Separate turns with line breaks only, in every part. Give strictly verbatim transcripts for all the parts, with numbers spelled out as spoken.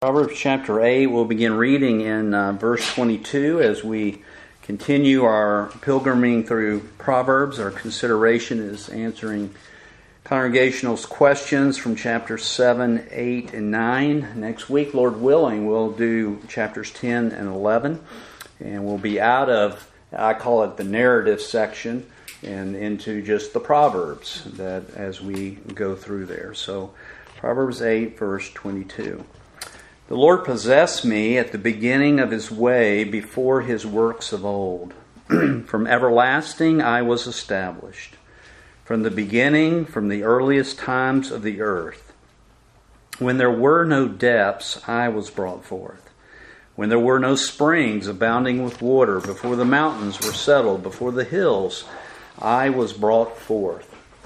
Proverbs chapter eight, we'll begin reading in uh, verse twenty-two as we continue our pilgriming through Proverbs. Our consideration is answering congregational's questions from chapters seven, eight, and nine. Next week, Lord willing, we'll do chapters ten and eleven, and we'll be out of, I call it the narrative section, and into just the Proverbs that as we go through there. So, Proverbs eight, verse twenty-two. The Lord possessed me at the beginning of His way before His works of old. From everlasting I was established. From the beginning, from the earliest times of the earth. When there were no depths, I was brought forth. When there were no springs abounding with water, before the mountains were settled, before the hills, I was brought forth.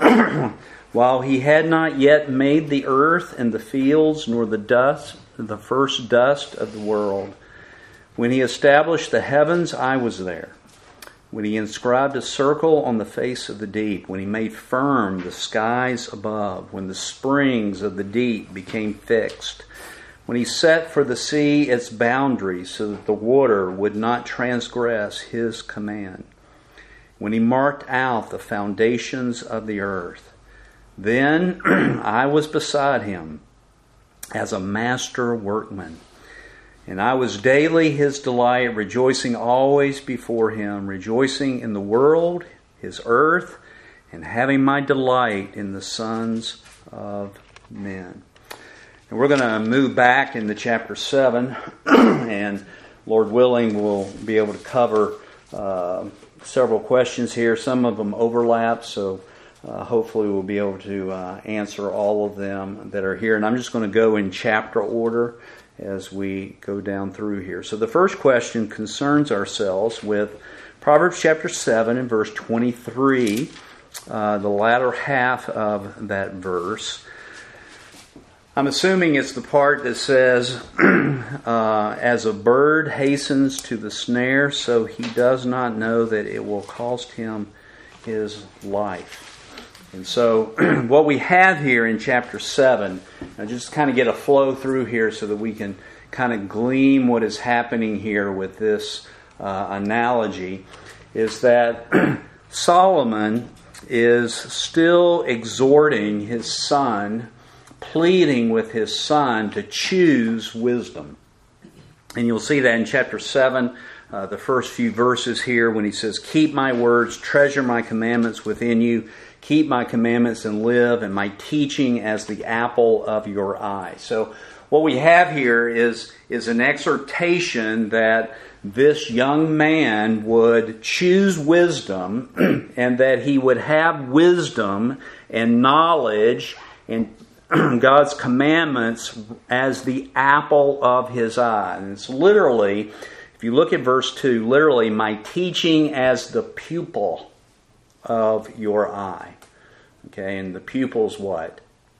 While He had not yet made the earth and the fields, nor the dust, the first dust of the world. When He established the heavens, I was there. When He inscribed a circle on the face of the deep. When He made firm the skies above. When the springs of the deep became fixed. When He set for the sea its boundaries, so that the water would not transgress His command. When He marked out the foundations of the earth. Then I was beside Him as a master workman. And I was daily His delight, rejoicing always before Him, rejoicing in the world, His earth, and having my delight in the sons of men. And we're going to move back into chapter seven, and Lord willing, we'll be able to cover uh, several questions here. Some of them overlap, so Uh, hopefully we'll be able to uh, answer all of them that are here. And I'm just going to go in chapter order as we go down through here. So the first question concerns ourselves with Proverbs chapter seven and verse twenty-three, uh, the latter half of that verse. I'm assuming it's the part that says, uh, as a bird hastens to the snare, so he does not know that it will cost him his life. And so what we have here in chapter seven, I just kind of get a flow through here so that we can kind of glean what is happening here with this uh, analogy, is that Solomon is still exhorting his son, pleading with his son to choose wisdom. And you'll see that in chapter seven, uh, the first few verses here when he says, "Keep my words, treasure my commandments within you. Keep my commandments and live, and my teaching as the apple of your eye." So what we have here is, is an exhortation that this young man would choose wisdom and that he would have wisdom and knowledge and God's commandments as the apple of his eye. And it's literally, if you look at verse two, literally, my teaching as the pupil of your eye. Okay, and the pupil's what?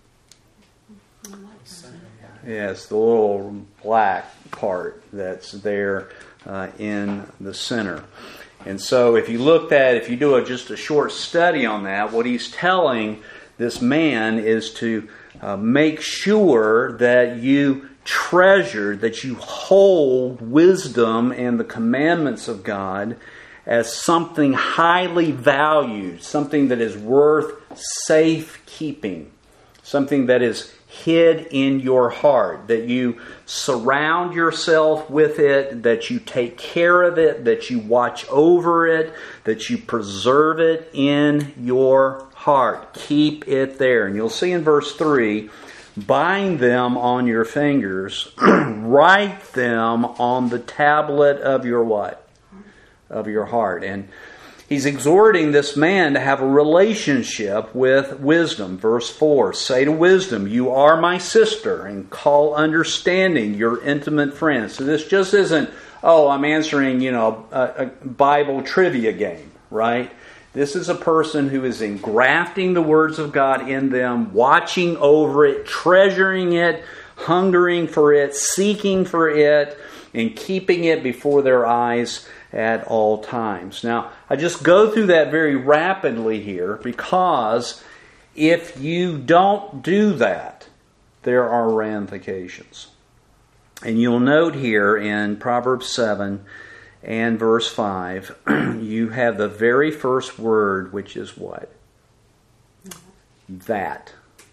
Yes, the little black part that's there uh, in the center. And so if you look at, if you do a, just a short study on that, what he's telling this man is to uh, make sure that you treasure, that you hold wisdom and the commandments of God as something highly valued, something that is worth safekeeping, something that is hid in your heart, that you surround yourself with it, that you take care of it, that you watch over it, that you preserve it in your heart. Keep it there. And you'll see in verse three, bind them on your fingers, write them on the tablet of your what? Of your heart. And he's exhorting this man to have a relationship with wisdom. Verse four, say to wisdom, you are my sister, and call understanding your intimate friend. So this just isn't, oh, I'm answering, you know, a, a Bible trivia game, right? This is a person who is engrafting the words of God in them, watching over it, treasuring it, hungering for it, seeking for it, and keeping it before their eyes at all times. Now, I just go through that very rapidly here because if you don't do that, there are ramifications. And you'll note here in Proverbs seven and verse five, you have the very first word, which is what? That.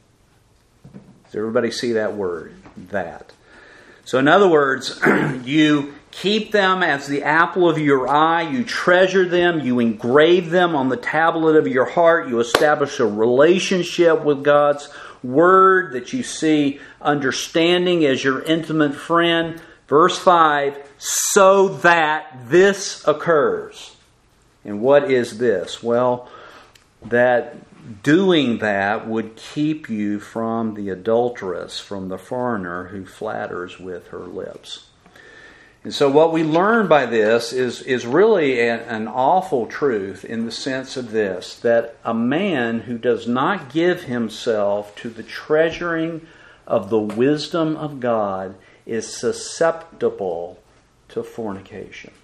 Does everybody see that word? That. So in other words, you keep them as the apple of your eye, you treasure them, you engrave them on the tablet of your heart, you establish a relationship with God's Word that you see understanding as your intimate friend. Verse five, so that this occurs. And what is this? Well, that doing that would keep you from the adulteress, from the foreigner who flatters with her lips. And so what we learn by this is, is really a, an awful truth in the sense of this, that a man who does not give himself to the treasuring of the wisdom of God is susceptible to fornication.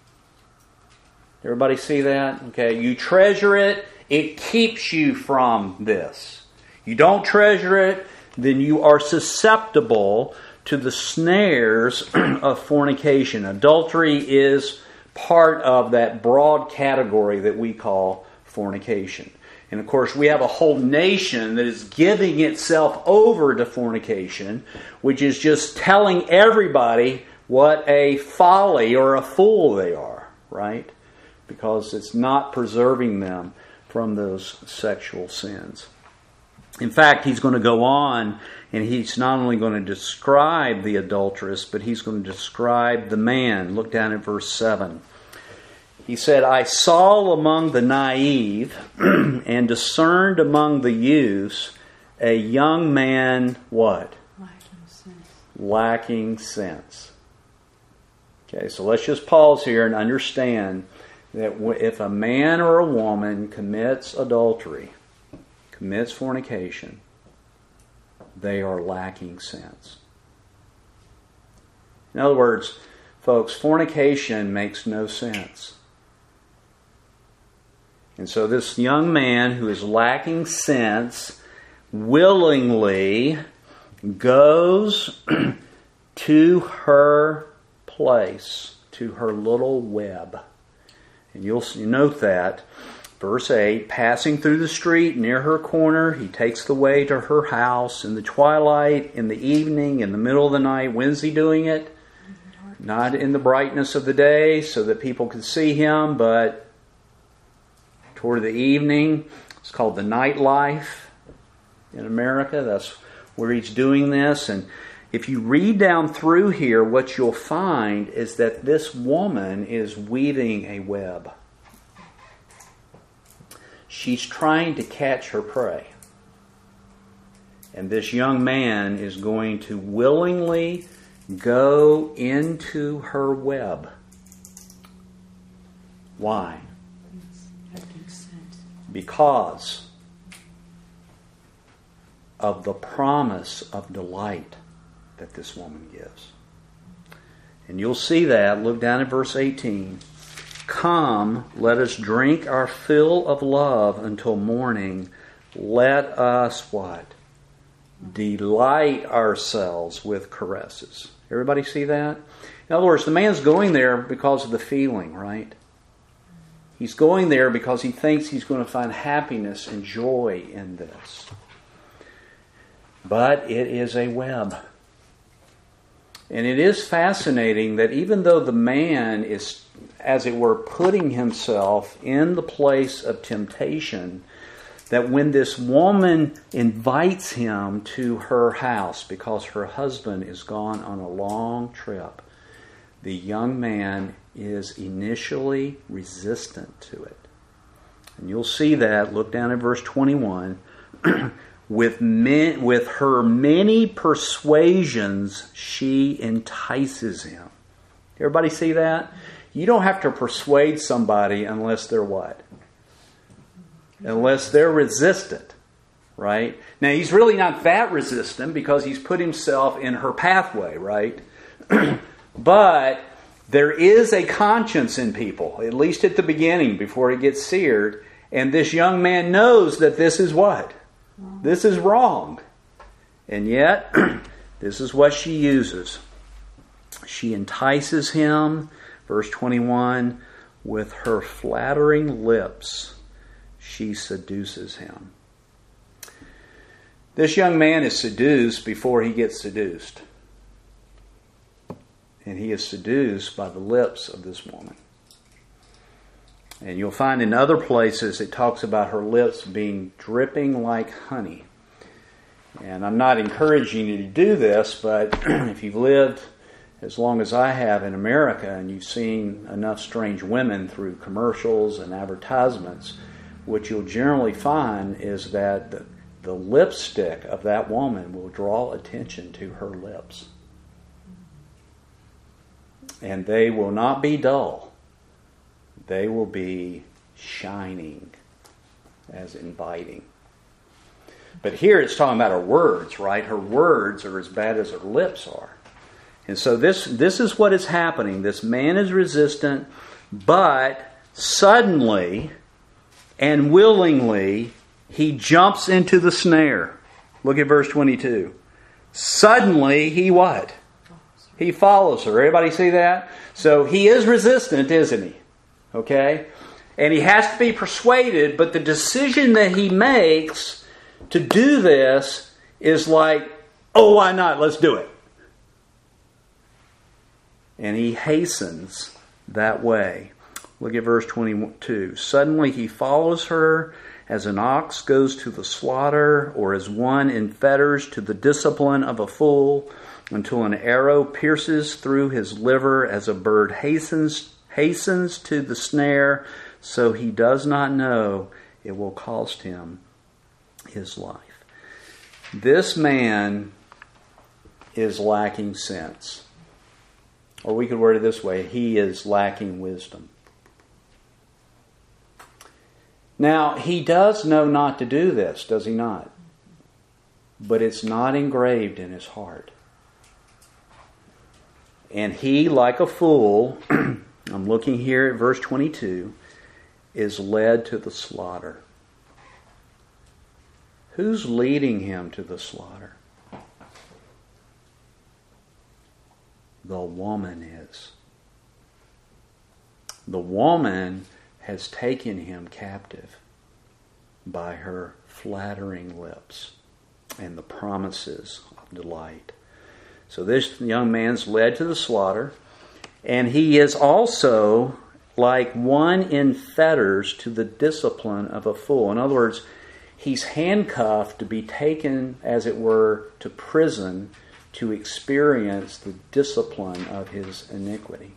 Everybody see that? Okay, you treasure it, it keeps you from this. You don't treasure it, then you are susceptible to the snares of fornication. Adultery is part of that broad category that we call fornication. And of course, we have a whole nation that is giving itself over to fornication, which is just telling everybody what a folly or a fool they are, right? Because it's not preserving them from those sexual sins. In fact, he's going to go on, and he's not only going to describe the adulteress, but he's going to describe the man. Look down at verse seven. He said, I saw among the naive and discerned among the youths a young man, what?
Lacking sense.
Lacking sense. Okay, so let's just pause here and understand that if a man or a woman commits adultery, commits fornication, they are lacking sense. In other words, folks, fornication makes no sense. And so this young man who is lacking sense willingly goes to her place, to her little web. And you'll note that. Verse eight, passing through the street near her corner, he takes the way to her house in the twilight, in the evening, in the middle of the night. When's he doing it? Not in the brightness of the day so that people can see him, but toward the evening. It's called the nightlife in America. That's where he's doing this. And if you read down through here, what you'll find is that this woman is weaving a web. She's trying to catch her prey. And this young man is going to willingly go into her web. Why? Because of the promise of delight that this woman gives. And you'll see that. Look down at verse eighteen. Come, let us drink our fill of love until morning. Let us what? Delight ourselves with caresses. Everybody see that? In other words, the man's going there because of the feeling, right? He's going there because he thinks he's going to find happiness and joy in this. But it is a web. And it is fascinating that even though the man is, as it were, putting himself in the place of temptation, that when this woman invites him to her house because her husband is gone on a long trip, the young man is initially resistant to it. And you'll see that. Look down at verse twenty-one. With men, with her many persuasions, she entices him. Everybody see that? You don't have to persuade somebody unless they're what? Unless they're resistant, right? Now, he's really not that resistant because he's put himself in her pathway, right? But there is a conscience in people, at least at the beginning before it gets seared. And this young man knows that this is what? This is wrong. And yet, this is what she uses. She entices him, verse twenty-one, with her flattering lips she seduces him. This young man is seduced before he gets seduced. And he is seduced by the lips of this woman. And you'll find in other places it talks about her lips being dripping like honey. And I'm not encouraging you to do this, but if you've lived as long as I have in America and you've seen enough strange women through commercials and advertisements, what you'll generally find is that the, the lipstick of that woman will draw attention to her lips. And they will not be dull. They will be shining as inviting. But here it's talking about her words, right? Her words are as bad as her lips are. And so this, this is what is happening. This man is resistant, but suddenly and willingly he jumps into the snare. Look at verse twenty-two. Suddenly he what? He follows her. Everybody see that? So he is resistant, isn't he? Okay? And he has to be persuaded, but the decision that he makes to do this is like, oh, why not? Let's do it. And he hastens that way. Look at verse twenty-two. Suddenly he follows her as an ox goes to the slaughter, or as one in fetters to the discipline of a fool, until an arrow pierces through his liver, as a bird hastens hastens to the snare, so he does not know it will cost him his life. This man is lacking sense. Or we could word it this way, he is lacking wisdom. Now, he does know not to do this, does he not? But it's not engraved in his heart. And he, like a fool, I'm looking here at verse twenty-two, is led to the slaughter. Who's leading him to the slaughter? The woman is. The woman has taken him captive by her flattering lips and the promises of delight. So this young man's led to the slaughter, and he is also like one in fetters to the discipline of a fool. In other words, he's handcuffed to be taken, as it were, to prison to experience the discipline of his iniquity.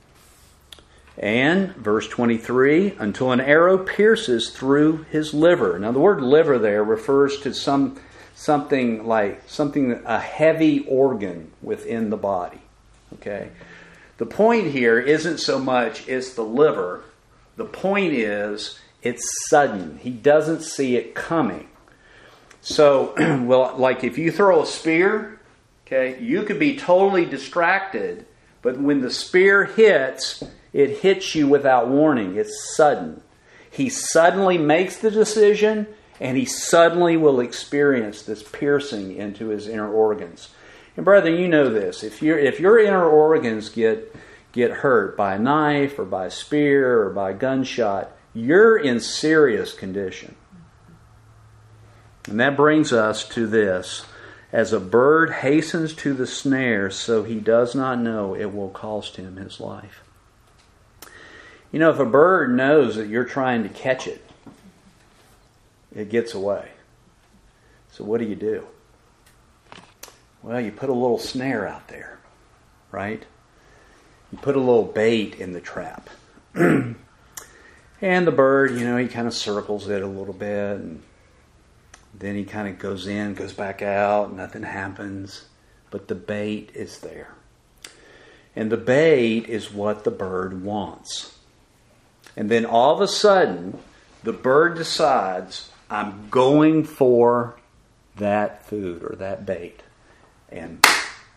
And, verse twenty-three, until an arrow pierces through his liver. Now the word liver there refers to some something like something, a heavy organ within the body. Okay? The point here isn't so much it's the liver. The point is it's sudden. He doesn't see it coming. So, well, like if you throw a spear, okay, you could be totally distracted, but when the spear hits, it hits you without warning. It's sudden. He suddenly makes the decision, and he suddenly will experience this piercing into his inner organs. And brethren, you know this. If your if your inner organs get get hurt by a knife or by a spear or by a gunshot, you're in serious condition. And that brings us to this. As a bird hastens to the snare, so he does not know it will cost him his life. You know, if a bird knows that you're trying to catch it, it gets away. So what do you do? Well, you put a little snare out there, right? You put a little bait in the trap. And the bird, you know, he kind of circles it a little bit, and then he kind of goes in, goes back out, nothing happens. But the bait is there. And the bait is what the bird wants. And then all of a sudden, the bird decides, I'm going for that food or that bait. And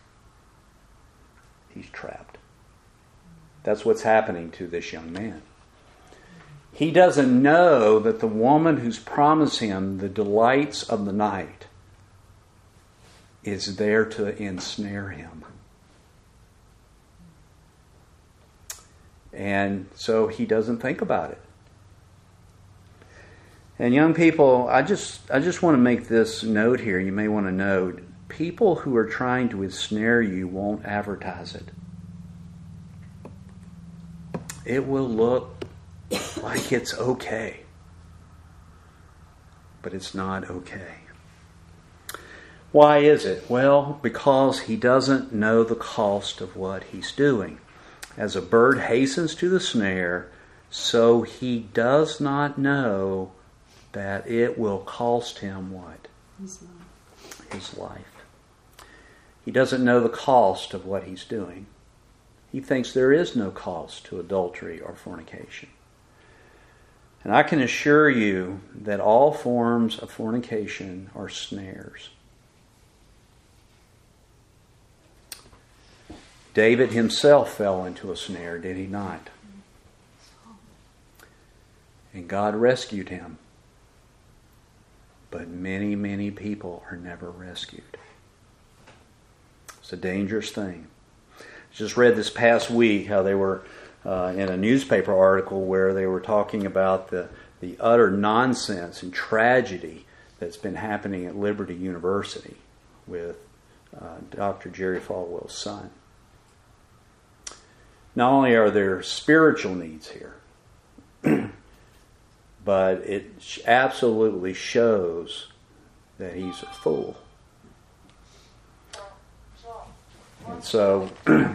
he's trapped. That's what's happening to this young man. He doesn't know that the woman who's promised him the delights of the night is there to ensnare him. And so he doesn't think about it. And young people, I just I just want to make this note here. You may want to note, people who are trying to ensnare you won't advertise it. It will look like it's okay. But it's not okay. Why is it? Well, because he doesn't know the cost of what he's doing. As a bird hastens to the snare, so he does not know that it will cost him what? His life. His life. He doesn't know the cost of what he's doing. He thinks there is no cost to adultery or fornication. And I can assure you that all forms of fornication are snares. David himself fell into a snare, did he not? And God rescued him. But many, many people are never rescued. It's a dangerous thing. I just read this past week how they were uh, in a newspaper article where they were talking about the, the utter nonsense and tragedy that's been happening at Liberty University with uh, Doctor Jerry Falwell's son. Not only are there spiritual needs here, but it absolutely shows that he's a fool. And so,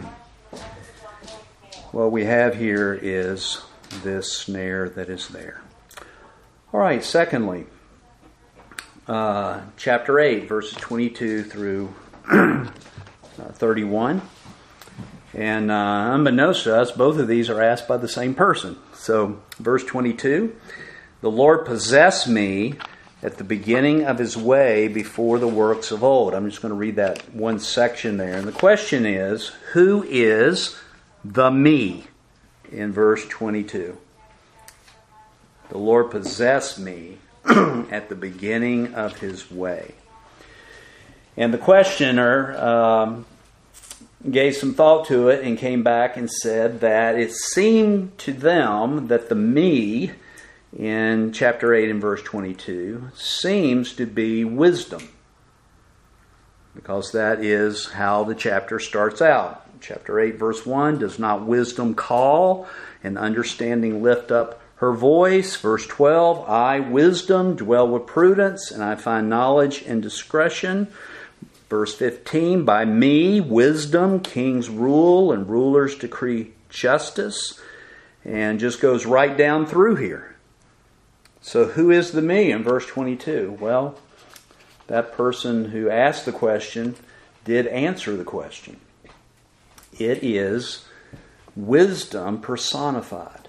what we have here is this snare that is there. All right, secondly, uh, chapter eight, verses twenty-two through thirty-one. And uh, unbeknownst to us, both of these are asked by the same person. So, verse twenty-two, the Lord possessed me at the beginning of his way before the works of old. I'm just going to read that one section there. And the question is, who is the me in verse twenty-two? The Lord possessed me at the beginning of his way. And the questioner um, gave some thought to it and came back and said that it seemed to them that the me in chapter eight and verse twenty-two seems to be wisdom, because that is how the chapter starts out. Chapter eight verse one, does not wisdom call and understanding lift up her voice? Verse twelve, I, wisdom, dwell with prudence, and I find knowledge and discretion. Verse fifteen, by me, wisdom, kings rule and rulers decree justice. And just goes right down through here. So who is the me in verse twenty-two? Well, that person who asked the question did answer the question. It is wisdom personified.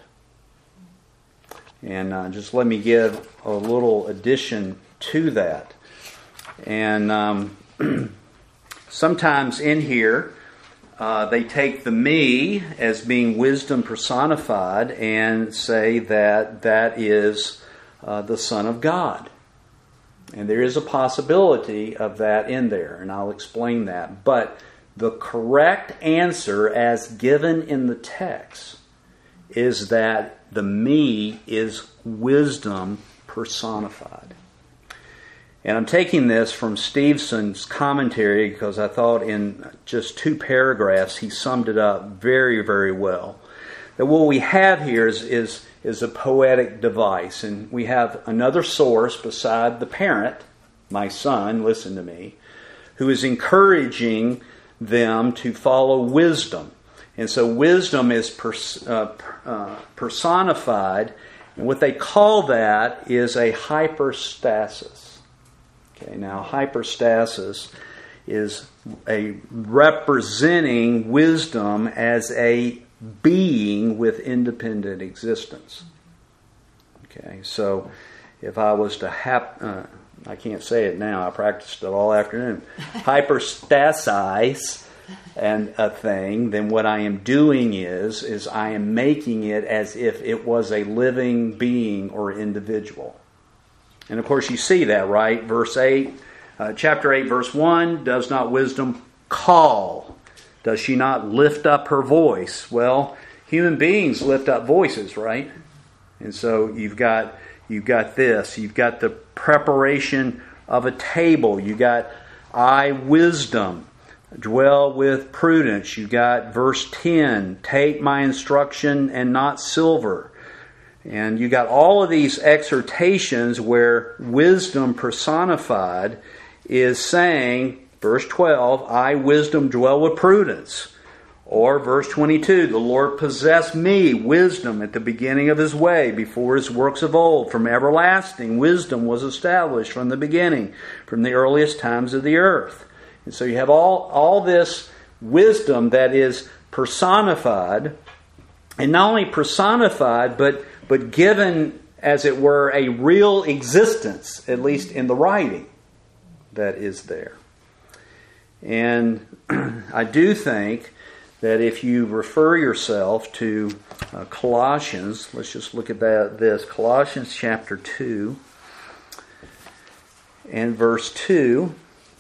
And uh, just let me give a little addition to that. And um, sometimes in here, uh, they take the me as being wisdom personified and say that that is uh, the Son of God. And there is a possibility of that in there, and I'll explain that. But the correct answer as given in the text is that the me is wisdom personified. And I'm taking this from Stevenson's commentary because I thought in just two paragraphs he summed it up very, very well. That what we have here is, is, is a poetic device. And we have another source beside the parent, my son, listen to me, who is encouraging them to follow wisdom. And so wisdom is pers- uh, uh, personified, and what they call that is a hypostasis. Okay, now hypostasis is a representing wisdom as a being with independent existence. Okay, so if I was to hap, uh, I can't say it now, I practiced it all afternoon, hypostasize and a thing, then what I am doing is, is I am making it as if it was a living being or individual. And of course you see that, right? Verse eight, uh, chapter eight, verse one, does not wisdom call? Does she not lift up her voice? Well, human beings lift up voices, right? And so you've got you've got this. You've got the preparation of a table. You've got I, wisdom, dwell with prudence. You've got verse ten, take my instruction and not silver. And you got all of these exhortations where wisdom personified is saying, verse twelve, I, wisdom, dwell with prudence. Or verse twenty-two, the Lord possessed me, wisdom, at the beginning of His way, before His works of old. From everlasting, wisdom was established from the beginning, from the earliest times of the earth. And so you have all, all this wisdom that is personified, and not only personified, but, but given, as it were, a real existence, at least in the writing that is there. And I do think that if you refer yourself to uh, Colossians, let's just look at that. This Colossians chapter two and verse two,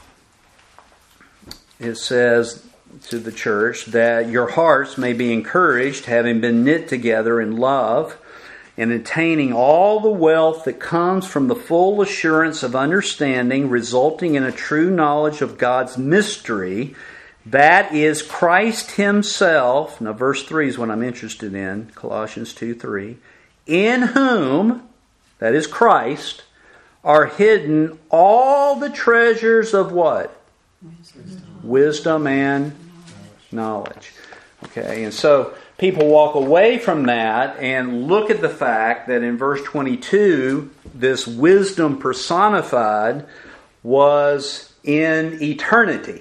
it says to the church that your hearts may be encouraged, having been knit together in love, and attaining all the wealth that comes from the full assurance of understanding, resulting in a true knowledge of God's mystery, that is Christ Himself. Now verse three is what I'm interested in, Colossians two three. In whom, that is Christ, are hidden all the treasures of what? Wisdom, Wisdom and knowledge. Okay, and so people walk away from that and look at the fact that in verse twenty-two, this wisdom personified was in eternity.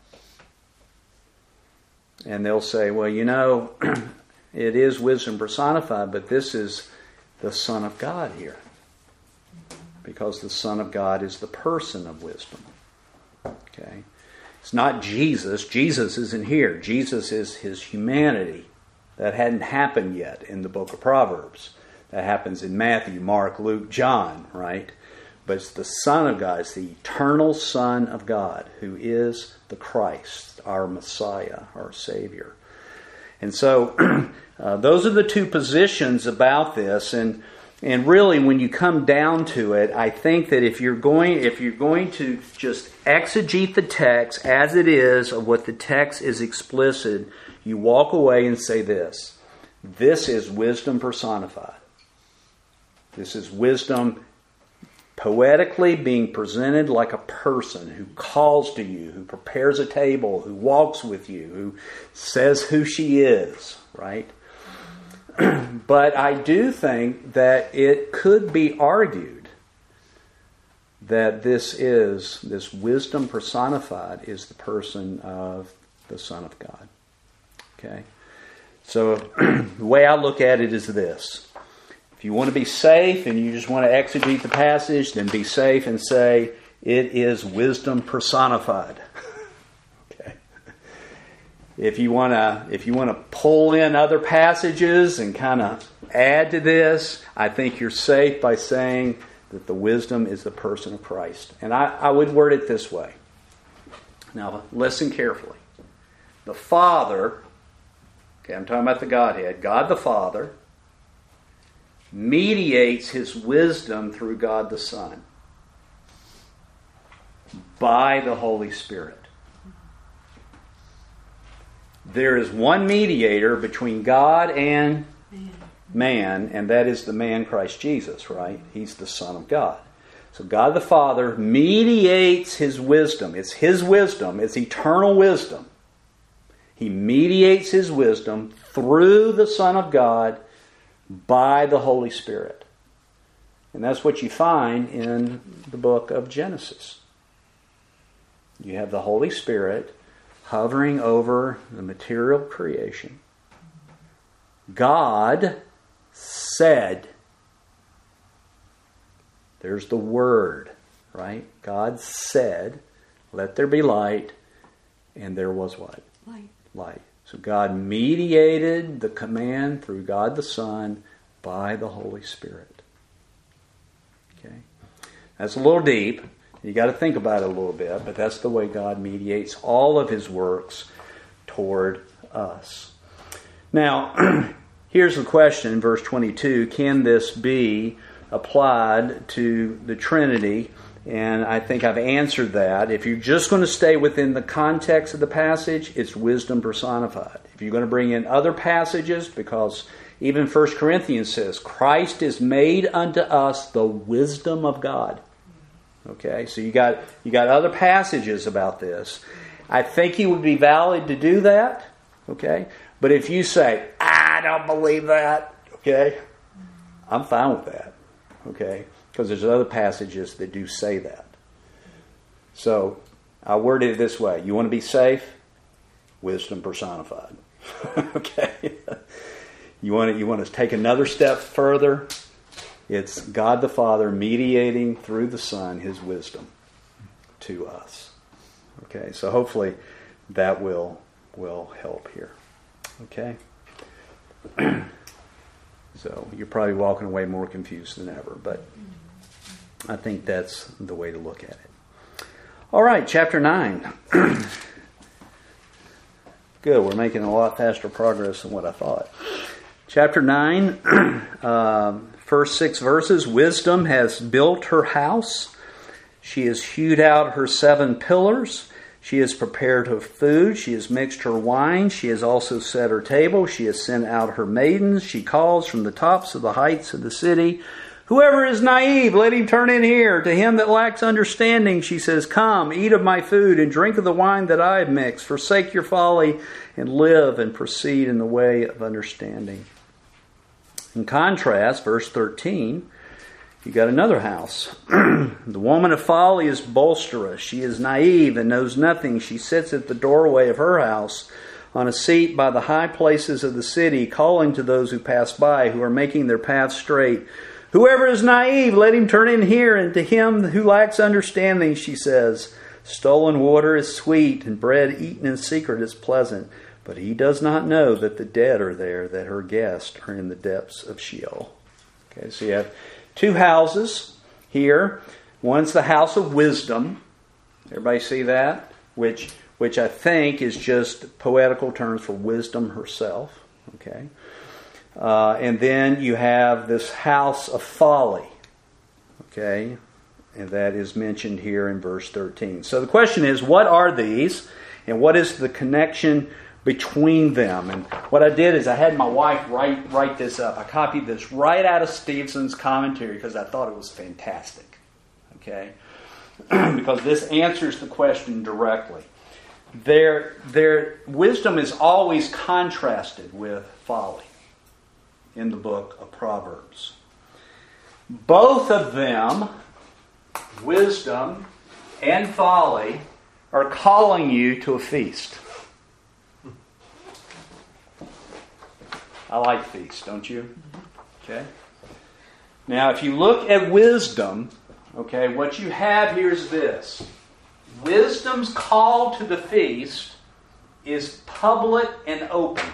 And they'll say, well, you know, it is wisdom personified, but this is the Son of God here. Because the Son of God is the person of wisdom. Okay? It's not Jesus. Jesus isn't here. Jesus is His humanity. That hadn't happened yet in the book of Proverbs. That happens in Matthew, Mark, Luke, John, right? But it's the Son of God. It's the eternal Son of God who is the Christ, our Messiah, our Savior. And so uh, those are the two positions about this. And and really, when you come down to it, I think that if you're going if you're going to just exegete the text as it is, of what the text is explicit, you walk away and say this: this is wisdom personified. This is wisdom poetically being presented like a person who calls to you, who prepares a table, who walks with you, who says who she is, right? But I do think that it could be argued that this is, this wisdom personified is the person of the Son of God. Okay? So the way I look at it is this. If you want to be safe and you just want to exegete the passage, then be safe and say, it is wisdom personified. Okay. If you want to, if you want to pull in other passages and kind of add to this, I think you're safe by saying that the wisdom is the person of Christ. And I, I would word it this way. Now, listen carefully. The Father, okay, I'm talking about the Godhead, God the Father, mediates His wisdom through God the Son by the Holy Spirit. There is one mediator between God and man, and that is the man Christ Jesus, right? He's the Son of God. So God the Father mediates His wisdom. It's His wisdom. It's eternal wisdom. He mediates His wisdom through the Son of God by the Holy Spirit. And that's what you find in the book of Genesis. You have the Holy Spirit hovering over the material creation. God said, there's the word, right? God said, let there be light, and there was what?
Light.
Light. So God mediated the command through God the Son by the Holy Spirit. Okay? That's a little deep. You got to think about it a little bit, but that's the way God mediates all of His works toward us. Now, here's the question in verse twenty-two. Can this be applied to the Trinity? And I think I've answered that. If you're just going to stay within the context of the passage, it's wisdom personified. If you're going to bring in other passages, because even First Corinthians says, Christ is made unto us the wisdom of God. Okay, so you got you got other passages about this. I think it would be valid to do that. Okay, but if you say, I don't believe that, okay, I'm fine with that. Okay, because there's other passages that do say that. So I worded it this way: you want to be safe? Wisdom personified. Okay. You want to, you want to take another step further? It's God the Father mediating through the Son His wisdom to us. Okay, so hopefully that will will help here. Okay? So you're probably walking away more confused than ever, but I think that's the way to look at it. All right, chapter nine. Good, we're making a lot faster progress than what I thought. Chapter nine, um, first six verses. Wisdom has built her house. She has hewed out her seven pillars. She has prepared her food. She has mixed her wine. She has also set her table. She has sent out her maidens. She calls from the tops of the heights of the city. Whoever is naive, let him turn in here. To him that lacks understanding, she says, come, eat of my food and drink of the wine that I have mixed. Forsake your folly and live and proceed in the way of understanding. In contrast, verse thirteen, you got another house. The woman of folly is bolsterous. She is naive and knows nothing. She sits at the doorway of her house on a seat by the high places of the city, calling to those who pass by, who are making their path straight. Whoever is naive, let him turn in here. And to him who lacks understanding, she says, stolen water is sweet, and bread eaten in secret is pleasant. But he does not know that the dead are there, that her guests are in the depths of Sheol. Okay, so you have two houses here. One's the house of wisdom. Everybody see that? Which, which I think is just poetical terms for wisdom herself. Okay. Uh, and then you have this house of folly. Okay. And that is mentioned here in verse thirteen. So the question is, what are these? And what is the connection between them? And what I did is I had my wife write write this up. I copied this right out of Stevenson's commentary because I thought it was fantastic. Okay? Because this answers the question directly. Their, their wisdom is always contrasted with folly in the book of Proverbs. Both of them, wisdom and folly, are calling you to a feast. I like feasts, don't you? Okay. Now, if you look at wisdom, okay, what you have here is this. Wisdom's call to the feast is public and open.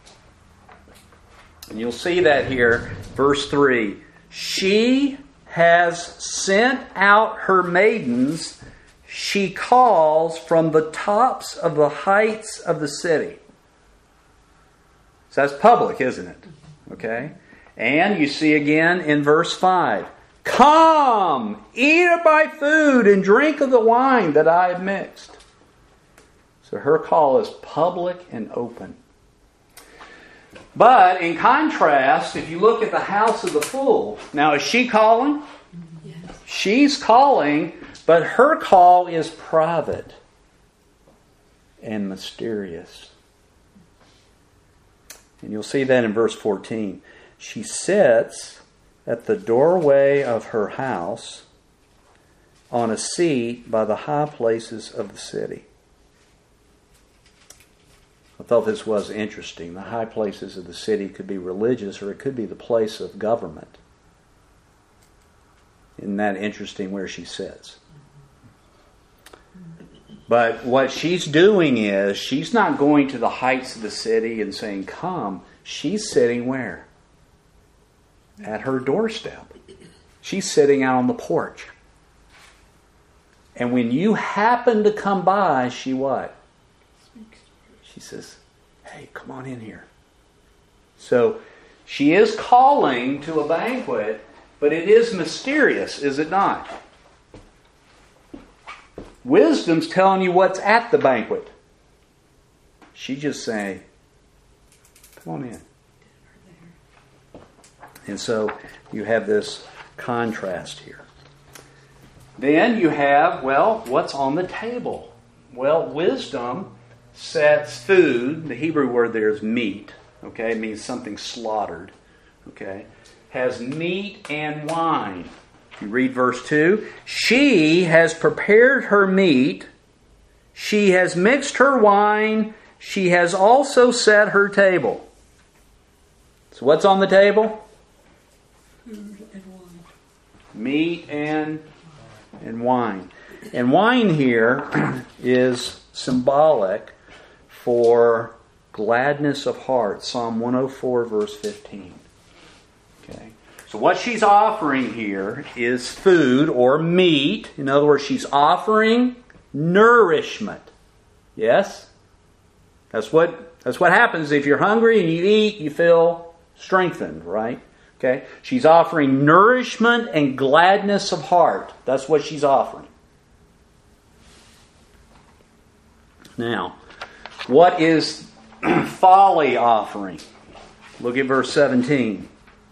And you'll see that here, verse three. She has sent out her maidens. She calls from the tops of the heights of the city. So that's public, isn't it? Okay. And you see again in verse five. Come, eat of my food and drink of the wine that I have mixed. So her call is public and open. But in contrast, if you look at the house of the fool, now is she calling? Yes. She's calling, but her call is private and mysterious. And you'll see that in verse fourteen. She sits at the doorway of her house on a seat by the high places of the city. I thought this was interesting. The high places of the city could be religious or it could be the place of government. Isn't that interesting where she sits? But what she's doing is she's not going to the heights of the city and saying, come. She's sitting where? At her doorstep. She's sitting out on the porch. And when you happen to come by, she what? She says, hey, come on in here. So she is calling to a banquet, but it is mysterious, is it not? Wisdom's telling you what's at the banquet. She just saying, come on in. And so you have this contrast here. Then you have, well, what's on the table? Well, wisdom sets food. The Hebrew word there is meat. Okay, it means something slaughtered. Okay, has meat and wine. If you read verse two, she has prepared her meat. She has mixed her wine. She has also set her table. So what's on the table? Meat and and wine. And wine here is symbolic for gladness of heart. Psalm one oh four, verse fifteen. Okay. So what she's offering here is food or meat. In other words, she's offering nourishment. Yes? That's what that's what happens if you're hungry and you eat, you feel strengthened, right? Okay? She's offering nourishment and gladness of heart. That's what she's offering. Now, what is folly offering? Look at verse seventeen.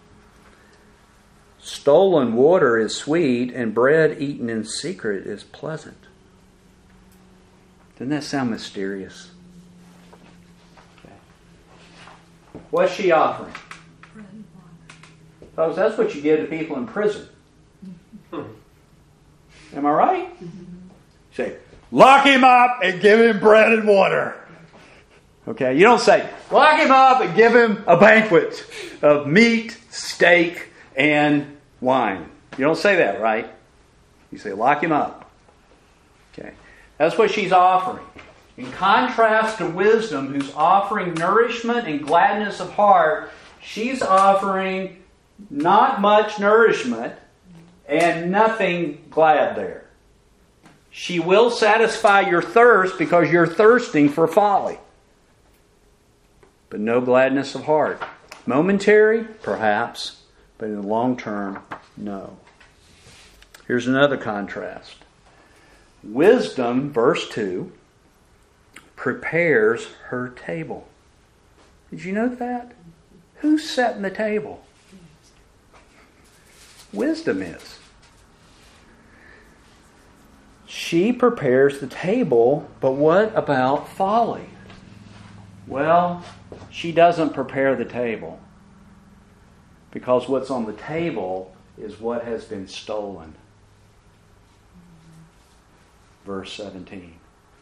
Stolen water is sweet, and bread eaten in secret is pleasant. Doesn't that sound mysterious? Okay. What's she offering?
Bread and water.
Folks, that's what you give to people in prison. Am I right? Mm-hmm. Say, lock him up and give him bread and water. Okay, you don't say, lock him up and give him a banquet of meat, steak, and wine. You don't say that, right? You say, lock him up. Okay, that's what she's offering. In contrast to wisdom, who's offering nourishment and gladness of heart, she's offering not much nourishment and nothing glad there. She will satisfy your thirst because you're thirsting for folly, but no gladness of heart. Momentary, perhaps, but in the long term, no. Here's another contrast. Wisdom, verse two, prepares her table. Did you know that? Who's setting the table? Wisdom is. She prepares the table, but what about folly? Well, she doesn't prepare the table, because what's on the table is what has been stolen. Verse seventeen.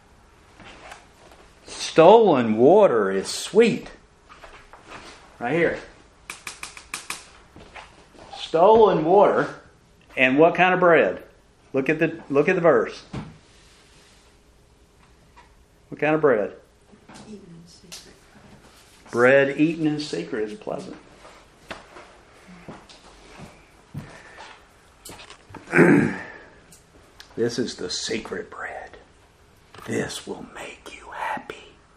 Stolen water is sweet. Right here. Stolen water, and what kind of bread? Look at the look at the verse. What kind of bread?
Eaten in secret.
Bread eaten in secret is pleasant. This is the secret bread. This will make you happy.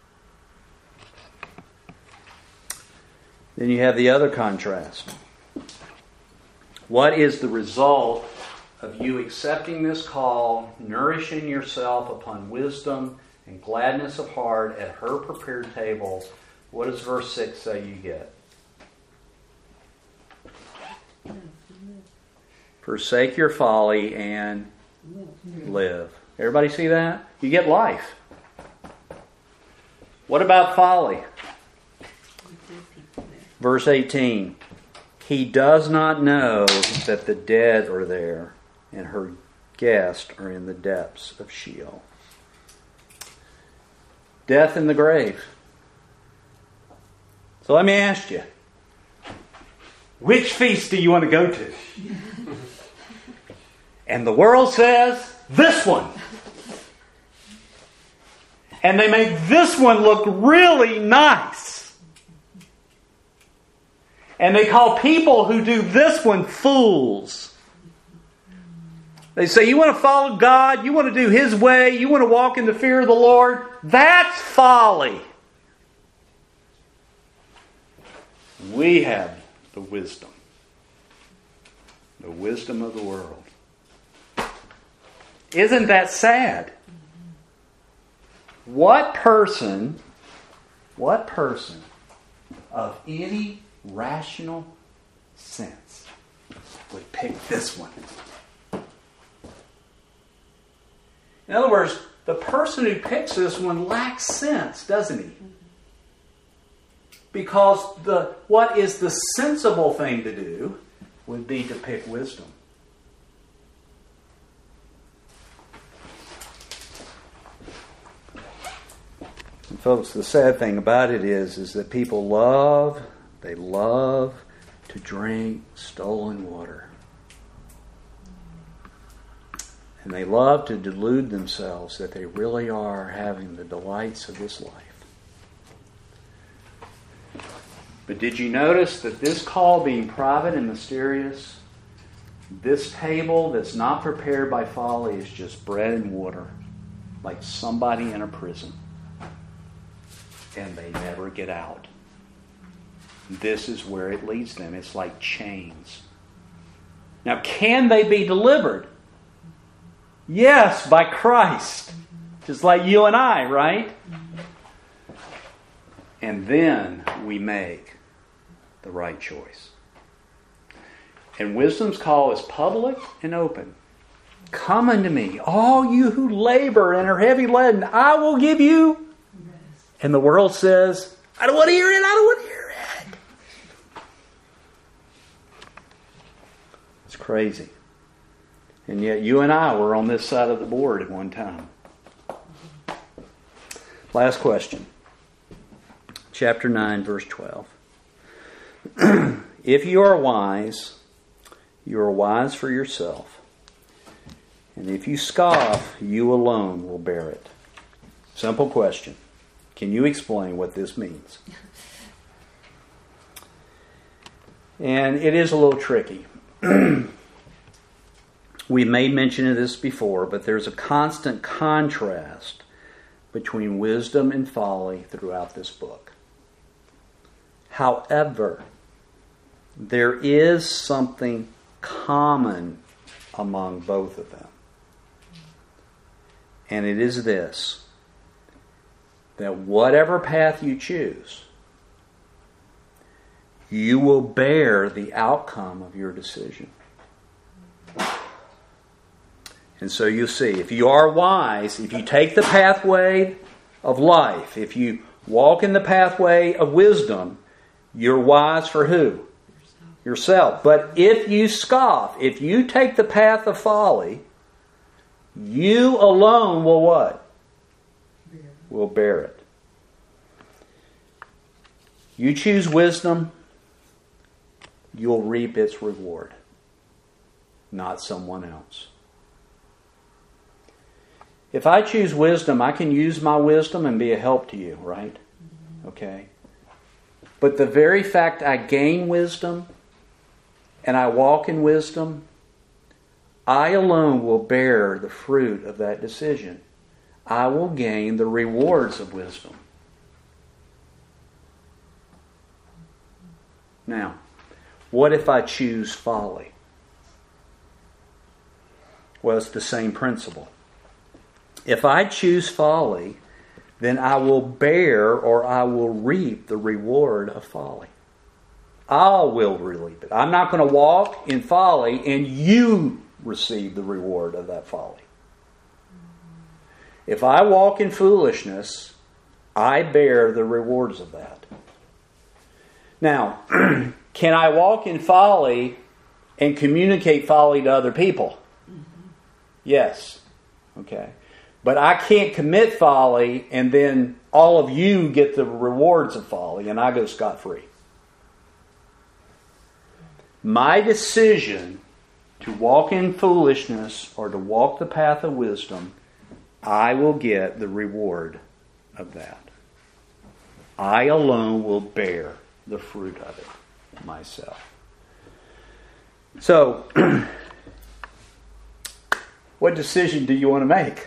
Then you have the other contrast. What is the result of you accepting this call, nourishing yourself upon wisdom and gladness of heart at her prepared table? What does verse six say you get? Forsake your folly and live. Everybody see that? You get life. What about folly? Verse eighteen. He does not know that the dead are there, and her guests are in the depths of Sheol. Death in the grave. So let me ask you, which feast do you want to go to? And the world says, this one. And they make this one look really nice. And they call people who do this one fools. They say, you want to follow God, you want to do His way, you want to walk in the fear of the Lord, that's folly. We have the wisdom. The wisdom of the world. Isn't that sad? What person, what person of any rational sense would pick this one? In other words, the person who picks this one lacks sense, doesn't he? Because the what is the sensible thing to do would be to pick wisdom. And folks, the sad thing about it is, is that people love, they love to drink stolen water. And they love to delude themselves that they really are having the delights of this life. But did you notice that this call being private and mysterious, this table that's not prepared by folly is just bread and water, like somebody in a prison. And they never get out. This is where it leads them. It's like chains. Now, can they be delivered? Yes, by Christ. Just like you and I, right? And then we make the right choice. And wisdom's call is public and open. Come unto me, all you who labor and are heavy laden, I will give you. And the world says, I don't want to hear it, I don't want to hear it. It's crazy. And yet you and I were on this side of the board at one time. Last question. Chapter nine, verse twelve. If you are wise, you are wise for yourself. And if you scoff, you alone will bear it. Simple question. Can you explain what this means? And it is a little tricky. We made mention of this before, but there's a constant contrast between wisdom and folly throughout this book. However, there is something common among both of them. And it is this, that whatever path you choose, you will bear the outcome of your decision. And so you see, if you are wise, if you take the pathway of life, if you walk in the pathway of wisdom, you're wise for who? Yourself. But if you scoff, if you take the path of folly, you alone will what? Bear. Will bear it. You choose wisdom, you'll reap its reward, not someone else. If I choose wisdom, I can use my wisdom and be a help to you, right? Okay. But the very fact I gain wisdom and I walk in wisdom, I alone will bear the fruit of that decision. I will gain the rewards of wisdom. Now, what if I choose folly? Well, it's the same principle. If I choose folly, then I will bear or I will reap the reward of folly. I will reap it. I'm not going to walk in folly and you receive the reward of that folly. If I walk in foolishness, I bear the rewards of that. Now, can I walk in folly and communicate folly to other people? Yes. Okay. But I can't commit folly and then all of you get the rewards of folly and I go scot-free. My decision to walk in foolishness or to walk the path of wisdom, I will get the reward of that. I alone will bear the fruit of it myself. So, what decision do you want to make?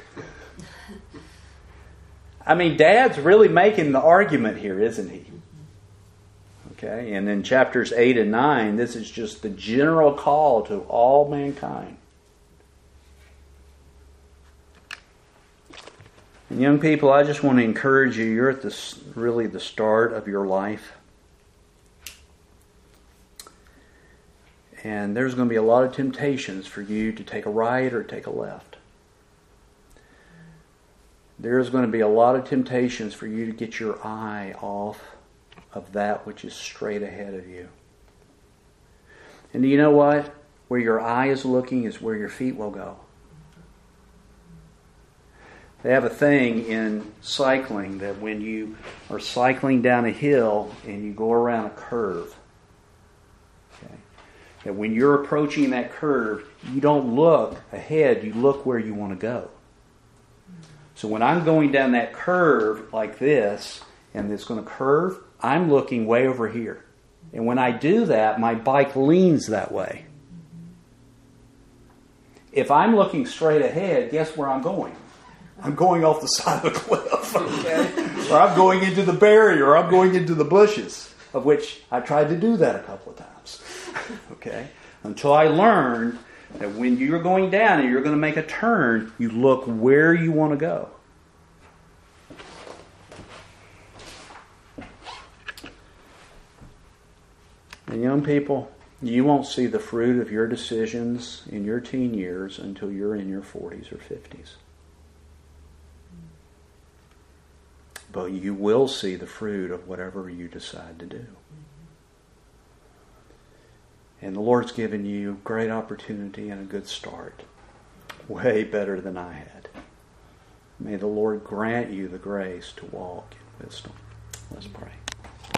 I mean, Dad's really making the argument here, isn't he? Okay, and then chapters eight and nine, this is just the general call to all mankind. And young people, I just want to encourage you, you're at this really the start of your life. And there's going to be a lot of temptations for you to take a right or take a left. There's going to be a lot of temptations for you to get your eye off of that which is straight ahead of you. And do you know what? Where your eye is looking is where your feet will go. They have a thing in cycling that when you are cycling down a hill and you go around a curve, okay, that when you're approaching that curve, you don't look ahead, you look where you want to go. So when I'm going down that curve like this, and it's going to curve, I'm looking way over here. And when I do that, my bike leans that way. If I'm looking straight ahead, guess where I'm going? I'm going off the side of the cliff, okay? Or I'm going into the barrier, or I'm going into the bushes, of which I tried to do that a couple of times, okay? Until I learned that when you're going down and you're going to make a turn, you look where you want to go. And young people, you won't see the fruit of your decisions in your teen years until you're in your forties or fifties. But you will see the fruit of whatever you decide to do. And the Lord's given you great opportunity and a good start. Way better than I had. May the Lord grant you the grace to walk in wisdom. Let's pray.